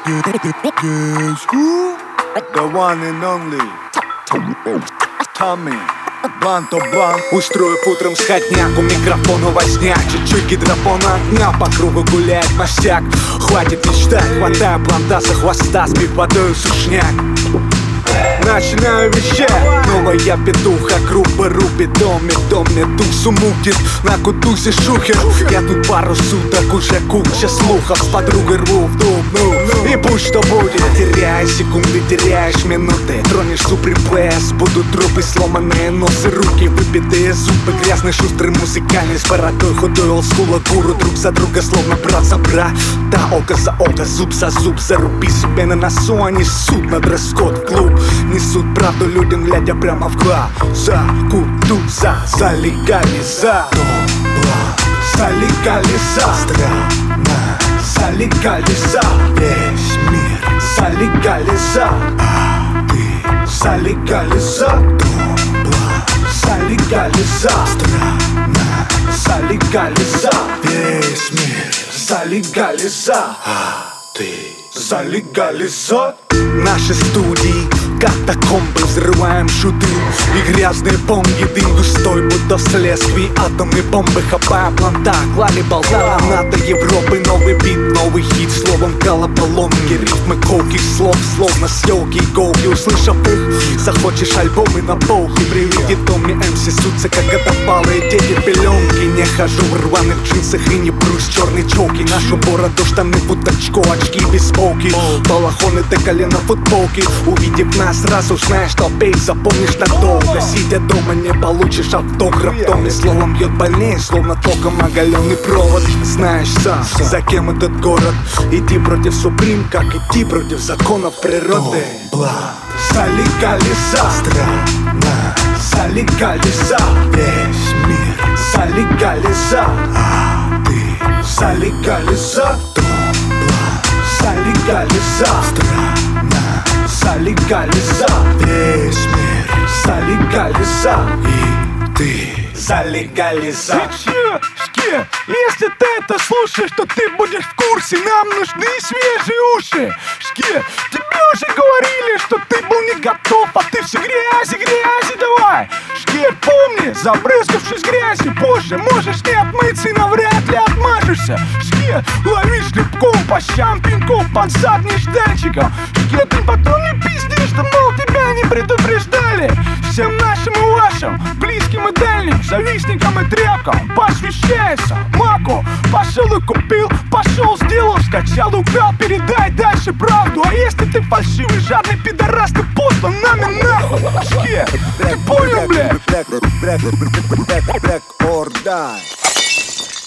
The one and only Tommy Блант. Устроив утром сходняк, у микрофона возняк. Чуть-чуть гидропона огня, по кругу гуляет мощак. Хватит мечтать, хватаю планта со хвоста, сбив водой сушняк. Начинаю вещать, новая петуха, группа рубит, дом мне тусу мутит, на кутузе шухер. Я тут пару суток уже куча слухов, с подругой рву в дуб, и пусть что будет. Теряешь секунды, теряешь минуты, тронешь Supreme Bass, будут трупы, сломанные носы, руки, выбитые зубы, грязный шустрый музыкальный с бородой, худой олдскула гуру, друг за друга, словно брат за брата, око за око, зуб за зуб, заруби себе на носу, они ссут на дресс-код в клуб. Несут правду людям, глядя прямо в глаза. Кутуза за легализацию, за легализацию, страна, за легализацию, весь мир, за легализацию, ты, за легализацию, за легализацию, страна, за легализацию, весь мир, за легализацию, ты, за легализацию. Наши студии, катакомбы, взрываем шуты и грязные бомги, дым густой, будто вследствие атомной бомбы. Хапая планта, клали болта, НАТО Европы, новый бит, новый хит, словом колоболомки, рифмы колких слов, словно с елки иголки. Услышав их, захочешь альбомы на полке. При виде доме МС сутся, как годопалые дети пеленки. Не хожу в рваных джинсах и не брусь черной челки. Нашу бороду, штаны, футочку, очки, бейсболки, балахоны до колена, футболки. Увидев нас, сразу знаешь, что пей, запомнишь надолго. Сидя дома, не получишь автограф в доме. Словом бьет больнее, словно током оголенный провод. Знаешь сам, за кем этот город. Идти против Supreme, как идти против законов природы. За легализацию, страна, за легализацию, весь мир, за легализацию, ты, за легализацию, за легализацию, страна, за легализацию, весь мир, за легализацию, и ты, за легализацию. Ты чё, Шке, если ты это слушаешь, то ты будешь в курсе. Нам нужны свежие уши. Шке, тебе уже говорили, что ты был не готов, а ты все грязи давай. Шке, помни, забрызгавшись грязью позже, можешь не отмыться и навряд ли отмажешься. Шке, лови шлепком по щам, пинком под зад нежданчиком. Шке, ты потом не пизди, что, мол, тебя не предупреждали. Всем нашим и вашим, близким и дальним, завистникам и тряпкам посвящается маку. Пошел и купил, пошел сделал, скачал, украл, передай дальше правду. А если ты фальшивый, жадный пидорас, ты послан нами нахуй. Шке, ты понял, блядь? Black or die.